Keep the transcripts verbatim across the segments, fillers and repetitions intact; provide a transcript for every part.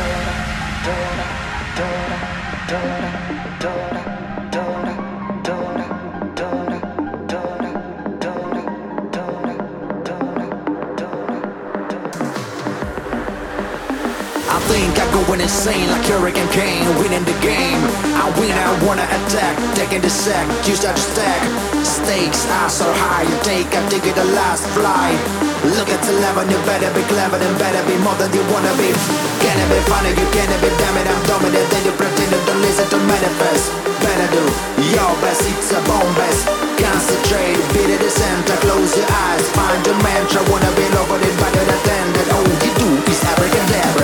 think I'm going insane like Hurricane Kane, winning the game. I win, I wanna attack, taking the sack, you start to stack. Stakes are so high, you take a ticket the last flight. Look at eleven, you better be clever, then better be more than you wanna be. Can it be funny, you can't be, damn it, I'm dominant. Then you pretend you don't listen to manifest. Better do your best, it's a bomb best. Concentrate, beat at the center, close your eyes, find your mantra. Wanna be nobody better than that. All you do is abracadabra.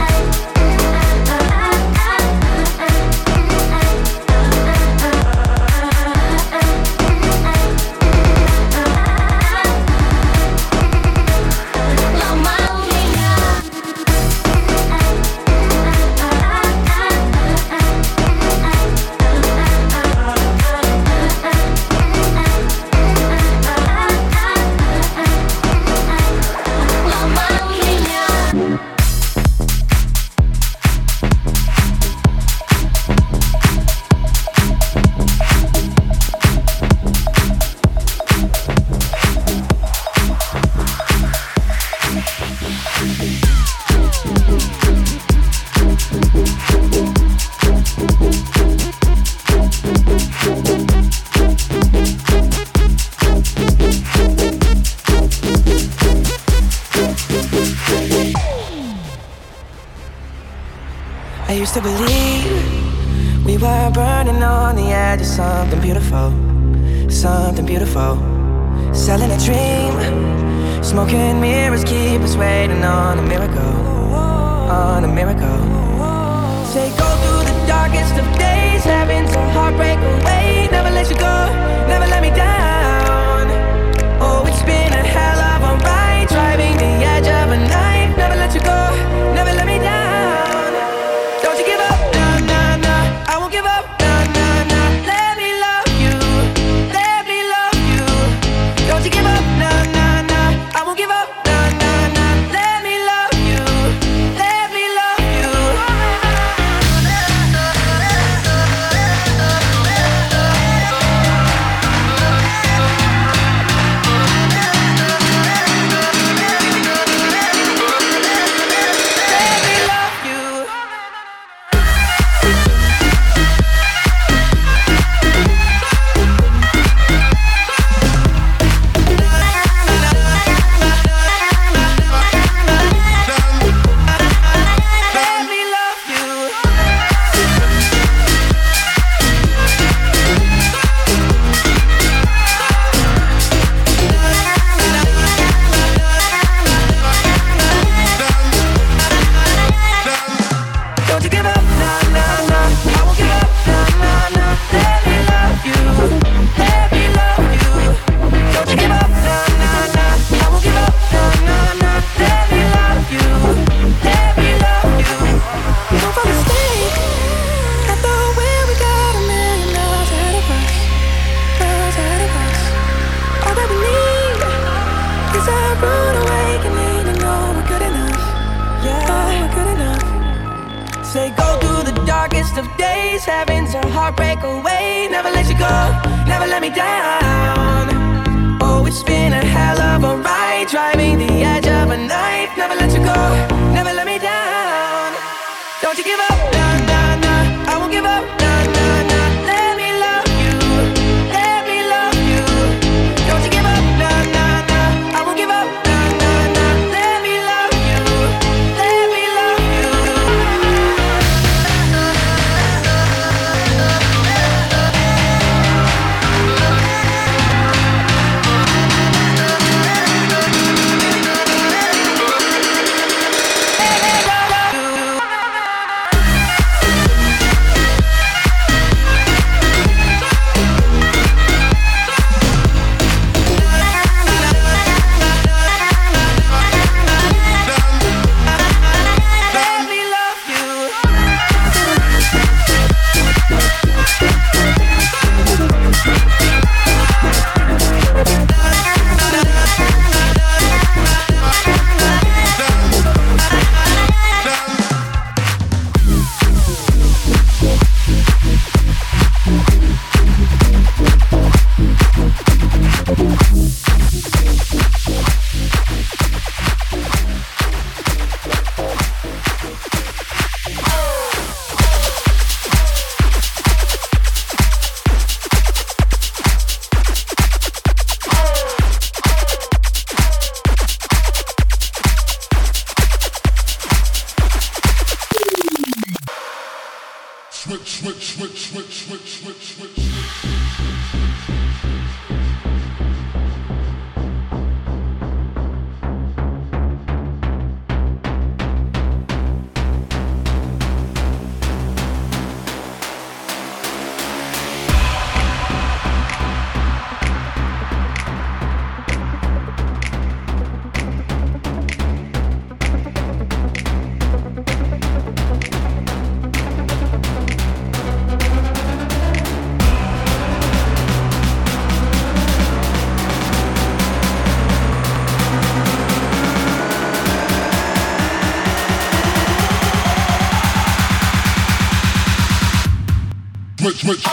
I I used to believe we were burning on the edge of something beautiful, something beautiful. Selling a dream, smoking mirrors keep us waiting on a miracle, on a miracle. Say go through the darkest of days, having to heartbreak away. Never let you go, never let me down. Oh, it's been a hell of a ride, driving the edge of a knife. Never let you go, never let me down. Don't you give up, nah, nah, nah. I won't give up, nah, nah, nah. Let me love you, let me love you. Don't you give up, nah, nah, nah. I won't give up, nah, nah, nah. Let me love you, let me love you. Say go through the darkest of days, having to heartbreak away. Never let you go, never let me down. Oh, it's been a hell of a ride, driving the edge of a knife. Never let you go, never let me down. Don't you give up, nah, nah, nah. I won't give up, nah, nah, nah. Let me love you, let me love you. Don't you give up, nah, nah, nah. I won't give up, nah, nah, nah. Let me love you, let me love you. Switch, switch, switch, switch, switch, switch, switch. Switch, switch.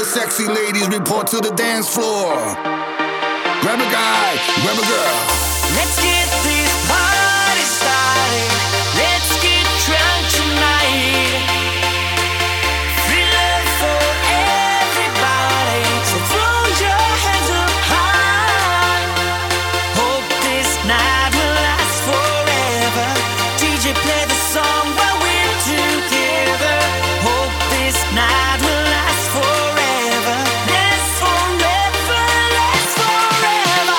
the sexy ladies report to the dance floor. Grab a guy, grab a girl. Let's get this party started. Let's get drunk tonight. Free love for everybody. So throw your hands up high. Hope this night will last forever. D J play the song while we're together. Hope this night will last forever. Last forever, last forever.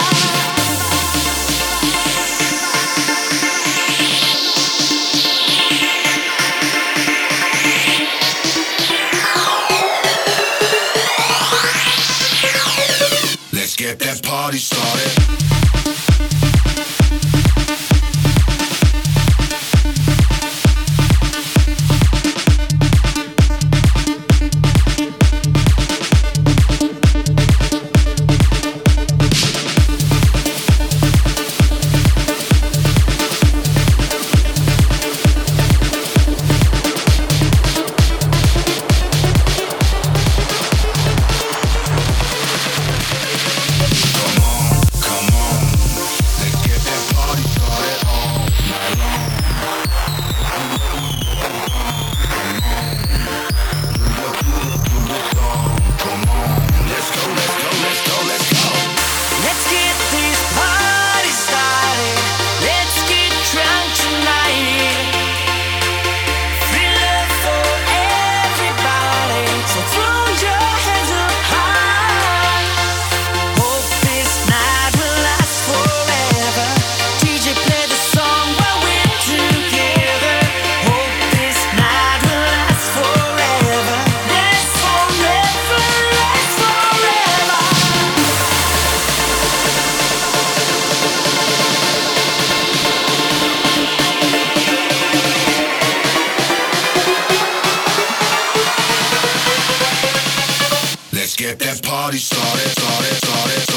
Let's get that party started. Let's get this party started. Let's get drunk tonight. Free love for everybody. So throw your hands up high. Hope this night will last forever. D J play the song while we're together. Hope this night will last forever. Last forever, last forever. Let's get that party started, started, started.